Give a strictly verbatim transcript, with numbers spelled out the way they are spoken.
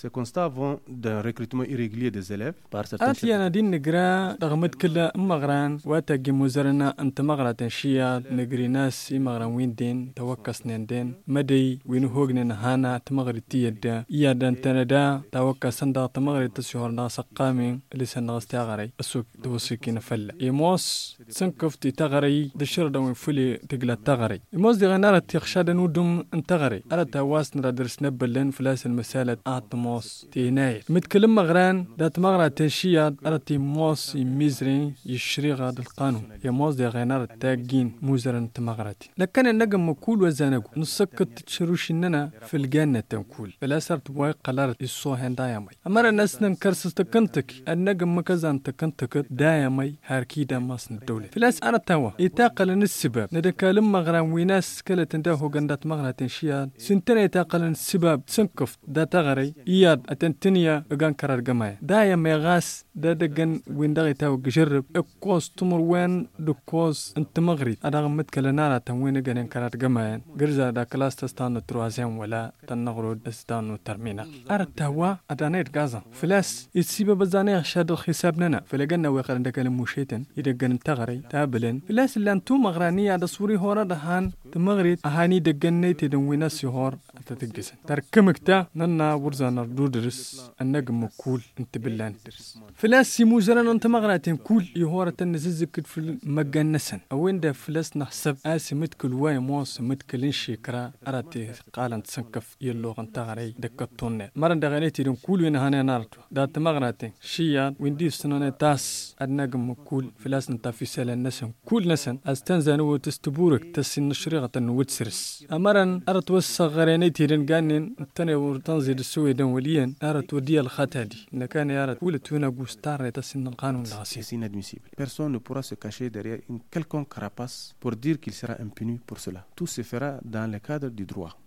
Ces constats vont d'un recrutement irrégulier des élèves par certains chefs. أنا دين نقرا رغمت كلا مغران واتاقي مزرنا أنت مغرا تنشيا نقري ناس مغران وين دين توكس نين مدي وين هوغن هانا تمغري تيدا إيا دان تندا توكس سندا تمغري تسيهور ناس قامين اللي سنغس تاغري السوق توسيكين فلا إيموس سنكفتي تغري دشر دوين فلي تقلا تغري إيموس دي غنارة تيخشاد نودم انتغري ألا تواس ندرس نبلن فلاس المسالة آتموس تيناي متكلم مغران دات مغرا تنشيا ألا تيموس يميزرين يشري غاد القانون يموس دي غنارة تاقين موزرن تمغراتي لكن النجم مكول وزانقو نسكت تشروش إننا في الجنة تنكول بلا سرت بواي قلارت الصوهن دايمي أمر الناس ننكرس تكنتك النجم مكزان تكنتك دايمي هاركيدا مصن الدولة فلاس أنا توا يتاقل السبب ندكالم مغران ويناس كلا تندهو قندات مغرا تنشيا سنتنا يتاقل السبب سنكفت دا تغري إياد أتنتنيا أغان كرار قمايا دايمي غاس دا دقن وين داغي تاو جرب اكوز تمر وين دكوز انت مغري أنا متكلا نارا تنوين غنين كرار قمايا قرزا دا كلاس تستانو تروازين ولا تنغرو استانو ترمينا أردتوا أدانيت غازا فلاس يتسيب بزاني شاد الحسابنا فلقنا ويقرن دكال المشيتن يدقن تغري تابلن فلاس اللي انتو مغرانية دا سوري هورا دهان تمغري أهاني دقني تدوينا سيهور أتتقسن تركمك تا ننا ورزان الدودرس النجم كول انت بالله درس فلاس يموزرن انت مغراتين كول يهورا تنززك في المجنسن أوين دا فلاس نحسب آسي متكل واي موس متكلين شكرا أراتي قالن تسنكف يلو غنتغري دكتون مرن دغنيتي دون كول وين هاني نارتو دا تمغراتين شيا وين دي سنون تاس النجم كول فلاس نتا في سال النسن كول نسن استنزانو تستبورك تسن نشريغة وتسرس أمرن أرت وصغرينيتي رنقانين تاني ورتنزل السوي دون وليا أرت ودي الخاتادي لكان يارت ولت هنا قوستار تسن القانون C'est inadmissible. Personne ne pourra se cacher derrière une quelconque carapace pour dire qu'il sera impuni pour cela. Tout se fera dans le cadre du droit.